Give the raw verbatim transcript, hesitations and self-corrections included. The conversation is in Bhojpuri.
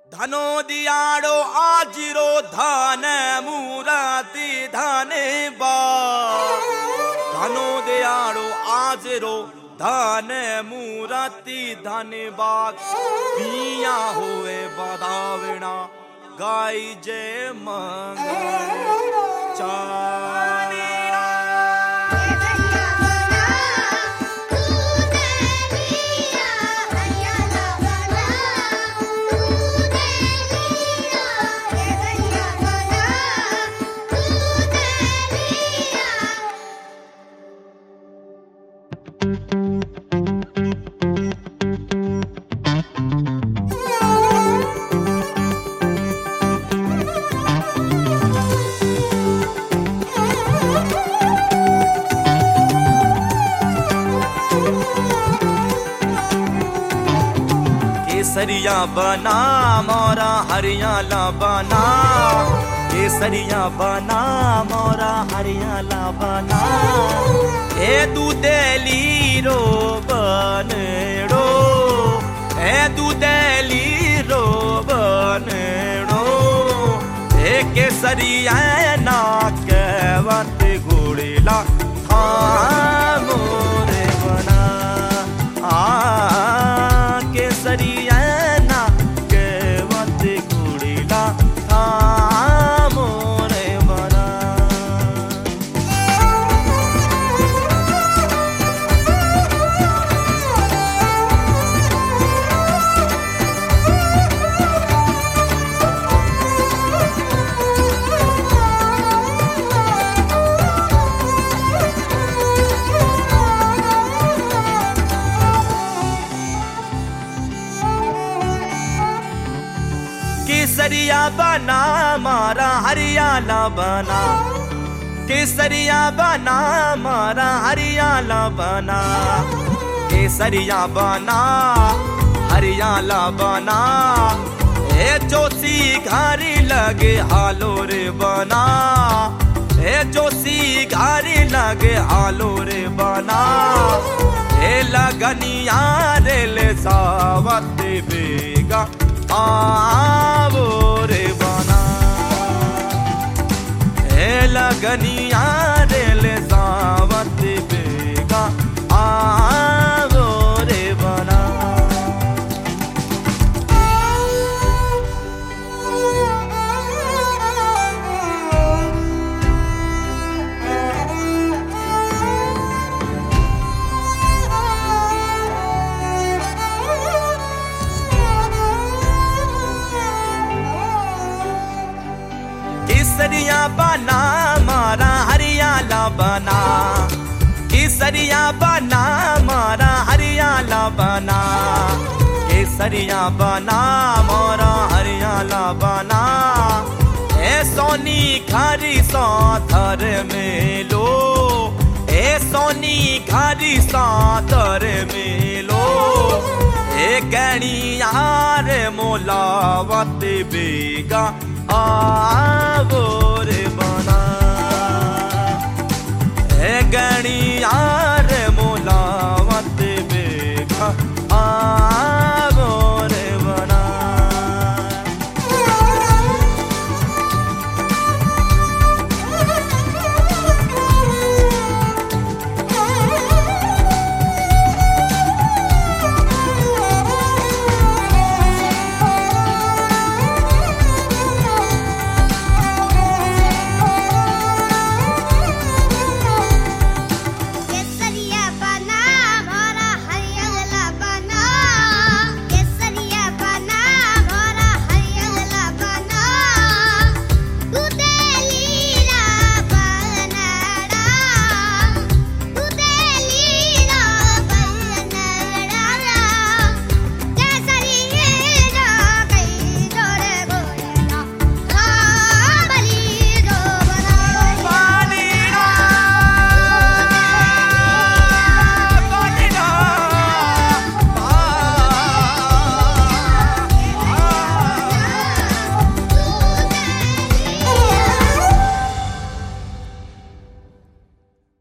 धनो दियाड़ो आजिरो धान मूराती धाने बा धनो दियाड़ो आजिरो धान मूराती धाने बाग पिया होए बदावना गाय जय मंगल चानी केसरिया बना मोरा हरियाला बना केसरिया बना मोरा हरियाला बना ए दूधेली रो बनेड़ो ए दूधेली रो बनेड़ो ए केसरिया ना केवत गुड़ीला हाँ मोरे बना आ केसरिया केसरिया बना मारा हरियाला बना केसरिया बना मारा हरियाला बना केसरिया बना हरियाला बना ए जोशी घारी लगे हालो रे बना ए जोशी घारी लगे हालो रे बना ए लगनिया रे ले सावत बेगा आवो रे बना ए लगनिया रे ले सावत बेगा आवो रे बना केसरिया बना मारा हरियाला बना केसरिया बना मारा हरियाला बना केसरिया बना मारा हरियाला बना ए सोनी खारी साथर मेलो ए सोनी खारी साथर मेलो ए गणी यार मोलावत बेगा आवो रे बना ए गणिया